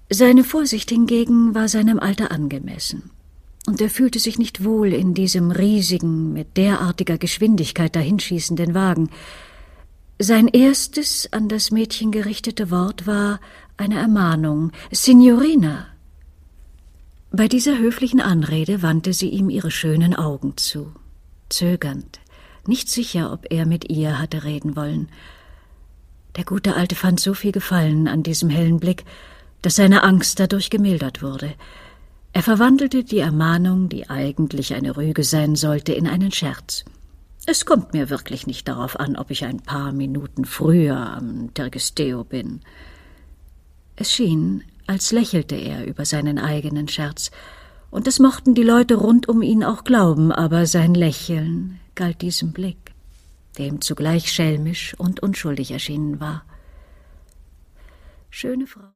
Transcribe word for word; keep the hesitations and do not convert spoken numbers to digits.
Seine Vorsicht hingegen war seinem Alter angemessen, und er fühlte sich nicht wohl in diesem riesigen, mit derartiger Geschwindigkeit dahinschießenden Wagen. Sein erstes an das Mädchen gerichtete Wort war eine Ermahnung: »Signorina!« Bei dieser höflichen Anrede wandte sie ihm ihre schönen Augen zu, zögernd, nicht sicher, ob er mit ihr hatte reden wollen. Der gute Alte fand so viel Gefallen an diesem hellen Blick, dass seine Angst dadurch gemildert wurde. Er verwandelte die Ermahnung, die eigentlich eine Rüge sein sollte, in einen Scherz. »Es kommt mir wirklich nicht darauf an, ob ich ein paar Minuten früher am Tergesteo bin.« Es schien, als lächelte er über seinen eigenen Scherz, und das mochten die Leute rund um ihn auch glauben, aber sein Lächeln galt diesem Blick, der ihm zugleich schelmisch und unschuldig erschienen war. »Schöne Frau«,